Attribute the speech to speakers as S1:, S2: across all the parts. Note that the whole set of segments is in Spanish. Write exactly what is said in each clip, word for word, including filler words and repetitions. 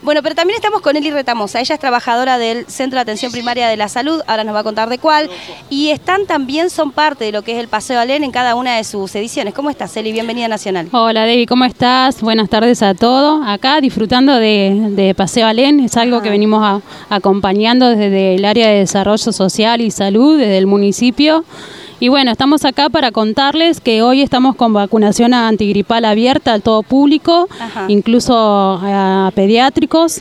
S1: Bueno, pero también estamos con Eli Retamosa. Ella es trabajadora del Centro de Atención Primaria de la Salud, ahora nos va a contar de cuál. Y están también, son parte de lo que es el Paseo Alén en cada una de sus ediciones. ¿Cómo estás, Eli? Bienvenida a Nacional.
S2: Hola, Debbie, ¿cómo estás? Buenas tardes a todos. Acá disfrutando de, de Paseo Alén, es algo
S1: Ajá.
S2: que venimos a, acompañando desde el área de desarrollo social y salud, desde el municipio. Y bueno, estamos acá para contarles que hoy estamos con vacunación antigripal abierta al todo público,
S1: Ajá.
S2: incluso a pediátricos.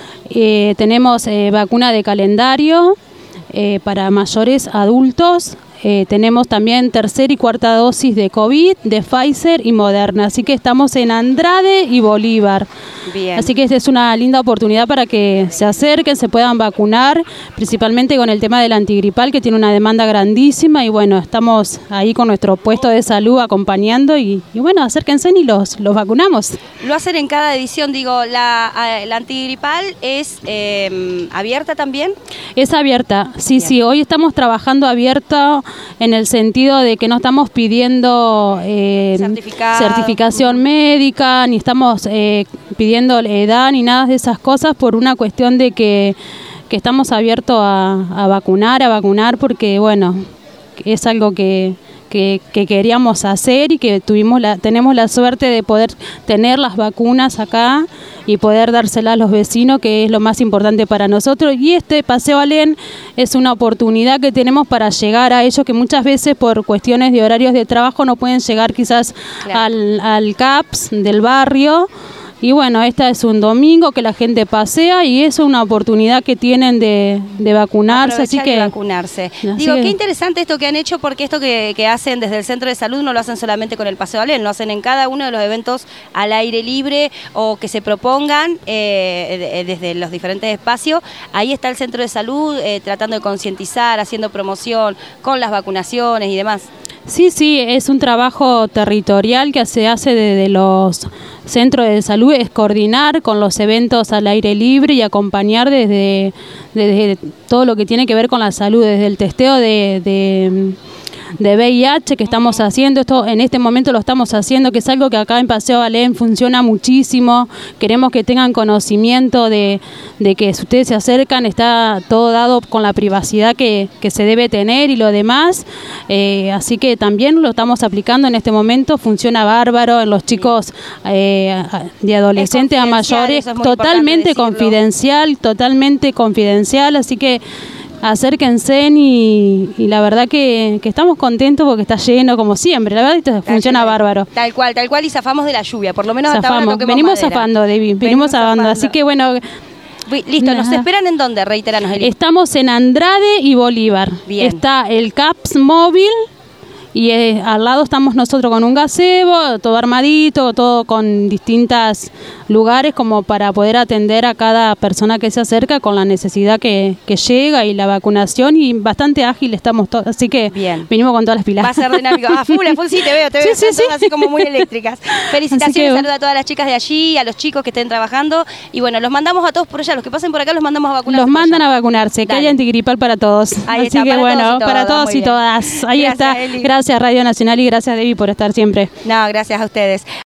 S2: Eh, tenemos eh, vacuna de calendario eh, para mayores adultos. Eh, tenemos también tercera y cuarta dosis de COVID, de Pfizer y Moderna. Así que estamos en Andrade y Bolívar.
S1: Bien.
S2: Así que esta es una linda oportunidad para que se acerquen, se puedan vacunar, principalmente con el tema del antigripal, que tiene una demanda grandísima. Y bueno, estamos ahí con nuestro puesto de salud acompañando. Y, y bueno, acérquense y los, los vacunamos.
S1: Lo hacen en cada edición, digo, la, la antigripal es eh, abierta también.
S2: Es abierta, sí,
S1: Bien.
S2: sí. Hoy estamos trabajando abierta en el sentido de que no estamos pidiendo eh,
S1: Certificado.
S2: certificación médica, ni estamos eh, pidiendo edad, ni nada de esas cosas, por una cuestión de que, que estamos abiertos a, a vacunar, a vacunar, porque bueno, es algo que... Que, que queríamos hacer y que tuvimos la, tenemos la suerte de poder tener las vacunas acá y poder dárselas a los vecinos, que es lo más importante para nosotros. Y este Paseo Alén es una oportunidad que tenemos para llegar a ellos que muchas veces por cuestiones de horarios de trabajo no pueden llegar quizás
S1: Claro.
S2: al, al C A P S del barrio. Y bueno, esta es un domingo que la gente pasea y es una oportunidad que tienen de, de vacunarse, así
S1: Aprovechar
S2: que
S1: y vacunarse.
S2: así
S1: Digo,
S2: que-
S1: qué interesante esto que han hecho, porque esto que, que hacen desde el Centro de Salud no lo hacen solamente con el Paseo Alén, lo hacen en cada uno de los eventos al aire libre o que se propongan eh, de- desde los diferentes espacios. Ahí está el Centro de Salud eh, tratando de concientizar, haciendo promoción con las vacunaciones y demás.
S2: Sí, sí, es un trabajo territorial que se hace desde los centros de salud, es coordinar con los eventos al aire libre y acompañar desde, desde todo lo que tiene que ver con la salud, desde el testeo de, de, de V I H que estamos haciendo. Esto en este momento lo estamos haciendo, que es algo que acá en Paseo Alén funciona muchísimo. Queremos que tengan conocimiento de, de que si ustedes se acercan está todo dado con la privacidad que, que se debe tener y lo demás. Eh, así que también lo estamos aplicando en este momento, funciona bárbaro en los chicos eh, de adolescentes a
S1: confidencial,
S2: mayores,
S1: eso es muy
S2: totalmente
S1: importante decirlo.
S2: confidencial, totalmente confidencial, así que acérquense y, y la verdad que, que estamos contentos porque está lleno como siempre, la verdad esto funciona
S1: Tal cual.
S2: bárbaro.
S1: Tal cual, tal cual, y zafamos de la lluvia, por lo menos hasta ahora
S2: Zafamos.
S1: toquemos
S2: Venimos
S1: madera.
S2: zafando, David, venimos zafando,
S1: zafando.
S2: así que bueno,
S1: Vi- Listo, ¿nos
S2: Nada.
S1: esperan en dónde? Reiteranos, Eli.
S2: estamos en Andrade y Bolívar.
S1: Bien.
S2: Está el C A P S móvil y eh, al lado estamos nosotros con un gazebo, todo armadito, todo con distintos lugares como para poder atender a cada persona que se acerca con la necesidad que, que llega y la vacunación, y bastante ágil estamos todos, así que
S1: Bien.
S2: venimos con todas las pilas.
S1: Va a ser dinámico. A full, a full, sí, te veo, te
S2: Sí,
S1: veo.
S2: sí,
S1: Están
S2: sí.
S1: todas así como muy eléctricas. Felicitaciones,
S2: Así que-
S1: saluda a todas las chicas de allí, a los chicos que estén trabajando. Y bueno, los mandamos a todos por allá. Los que pasen por acá los mandamos a vacunar.
S2: Los mandan a vacunarse, que
S1: Dale.
S2: hay antigripal para todos.
S1: Ahí
S2: Así
S1: está,
S2: que
S1: para
S2: bueno,
S1: todos y
S2: para
S1: todas,
S2: todos
S1: muy
S2: y
S1: bien.
S2: todas. Ahí
S1: Gracias,
S2: está.
S1: Eli.
S2: Gracias Radio Nacional y gracias Debbie por estar siempre.
S1: No, gracias a ustedes.